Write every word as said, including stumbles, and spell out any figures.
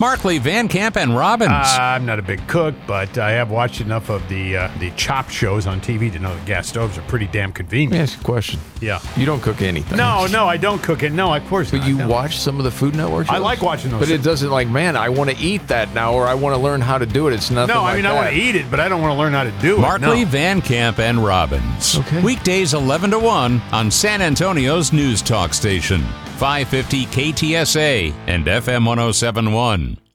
Markley, Van Camp, and Robbins. Uh, I'm not a big cook, but I have watched enough of the uh, the chop shows on T V to know that gas stoves are pretty damn Let me convenient. ask you a question. Yeah. You don't cook anything. No, no, I don't cook it. No, of course But not. you no. watch some of the Food Network shows? I like watching those. But it doesn't like, man, I want to eat that now, or I want to learn how to do it. It's nothing No, I like mean, that. I want to eat it, but I don't want to learn how to do it. Markley, No. Van Camp, and Robbins. Okay. Weekdays eleven to one on San Antonio's news talk station, five fifty K T S A and F M one oh seven point one.